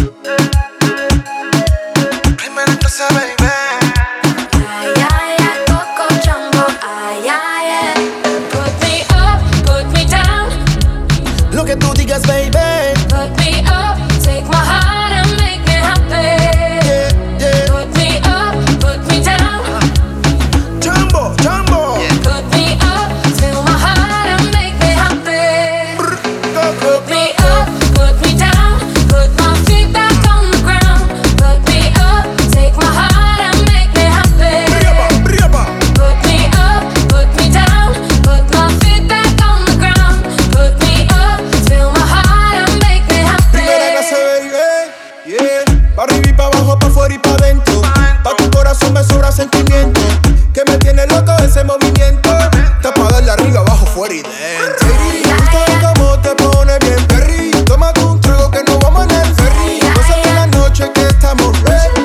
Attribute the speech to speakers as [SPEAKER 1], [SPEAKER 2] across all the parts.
[SPEAKER 1] Primera clase, baby.
[SPEAKER 2] Ay, ay, ay, Coco Jumbo. Ay, ay, ay. Put me up, put me down.
[SPEAKER 1] Lo que tú digas, baby.
[SPEAKER 2] Put me up, take my heart and make me happy.
[SPEAKER 1] Yeah, yeah.
[SPEAKER 2] Put me up, put me down.
[SPEAKER 1] Jumbo, Jumbo.
[SPEAKER 2] Put me up, fill my heart and make me happy. Put me up, put me down. Put my feet back on the ground. Put me up, take my heart and make me happy. Put me up, put me down. Put my feet back on the ground. Put me up, fill my heart and make me
[SPEAKER 1] Primera clase,
[SPEAKER 2] happy.
[SPEAKER 1] baby. Yeah. Pa' arriba y pa' abajo, pa' fuera y pa' dentro. Pa' tu corazón me sobra sentimiento. Que me tiene loco ese movimiento. Te pa' darle arriba, abajo, fuera y dentro. Baby, tú sabes cómo te pone bien, perri. Tómate un trago que nos vamos en el ferry. Pásate la noche que estamos ready.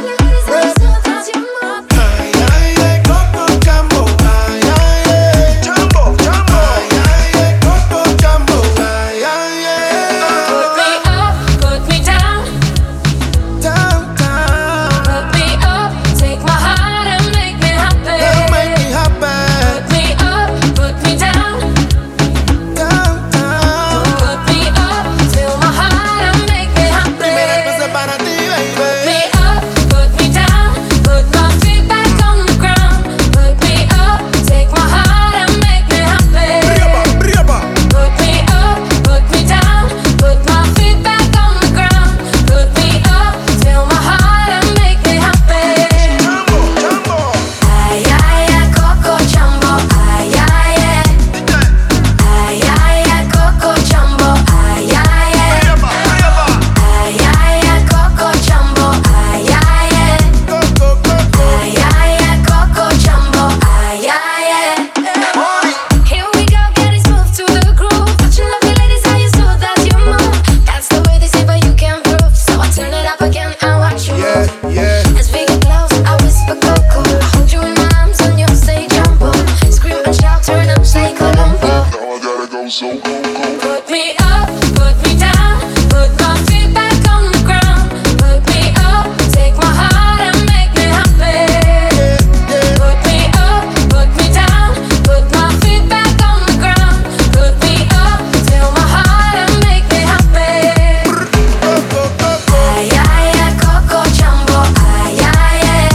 [SPEAKER 1] Ay, ay, ay, Coco Jumbo. Ay, ay, ay, Jumbo, Jumbo. Ay, ay, ay, Coco Jumbo. Ay, ay, ay.
[SPEAKER 2] Put me up, put me down.
[SPEAKER 1] Down, down.
[SPEAKER 2] Put me up, take my heart and make me happy.
[SPEAKER 1] It'll make me happy.
[SPEAKER 2] Put me up, put me down.
[SPEAKER 1] Down, down.
[SPEAKER 2] Put me up, fill my heart and make me
[SPEAKER 1] Primera
[SPEAKER 2] happy.
[SPEAKER 1] clase para ti,
[SPEAKER 2] Put me
[SPEAKER 1] baby.
[SPEAKER 2] up, put me down. Put my feet back on the ground. Put me up, take my heart and make me happy.
[SPEAKER 1] Briaba.
[SPEAKER 2] Put me up, put me down. Put my feet back on the ground. Put me up, fill my heart and make me happy.
[SPEAKER 1] Jumbo, Jumbo.
[SPEAKER 2] Ay, ay, ay, Coco Jumbo. Ay, ay, ay. Ay, ay, ay, Coco Jumbo. Ay, ay, ay.
[SPEAKER 1] Briaba.
[SPEAKER 2] Ay, ay, ay, Coco Jumbo. Ay, ay, ay.
[SPEAKER 1] Coco, Coco.
[SPEAKER 2] Ay, ay, ay, Coco Jumbo. Ay, ay, ay. Here we go, getting smooth to the groove. Watching lovely ladies, how you smooth as you move. That's the way they say, but you can't prove. So I turn it up again and watch you
[SPEAKER 1] Yeah,
[SPEAKER 2] move.
[SPEAKER 1] yeah.
[SPEAKER 2] As we get close, I whisper Coco. I hold you in my arms and you say Jumbo. Scream and shout, turn up, say Colombo.
[SPEAKER 3] Now I gotta go so go.
[SPEAKER 2] Put me up, put me down. Put my feet back on the ground. Put me up, take my heart and make me happy.
[SPEAKER 1] Yeah, yeah.
[SPEAKER 2] Put me up, put me down. Put my feet back on the ground. Put me up, fill my heart and make me happy.
[SPEAKER 1] Coco, Coco.
[SPEAKER 2] Ay, ay, ay, Coco Jumbo. Ay, ay, ay.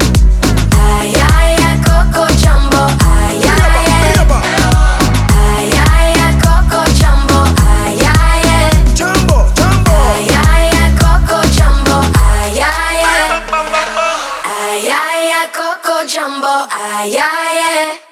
[SPEAKER 2] Ay, ay, ay, Coco Jumbo. Ay, ay, ay.
[SPEAKER 1] Briaba.
[SPEAKER 2] Ay, ay, ay, Coco Jumbo. Ay, ay, ay.
[SPEAKER 1] Jumbo, Jumbo.
[SPEAKER 2] Ay, ay, ay, Coco Jumbo. Ay, ay, ay. Ay, ay, ay, Coco Jumbo. Ay, ay, ay.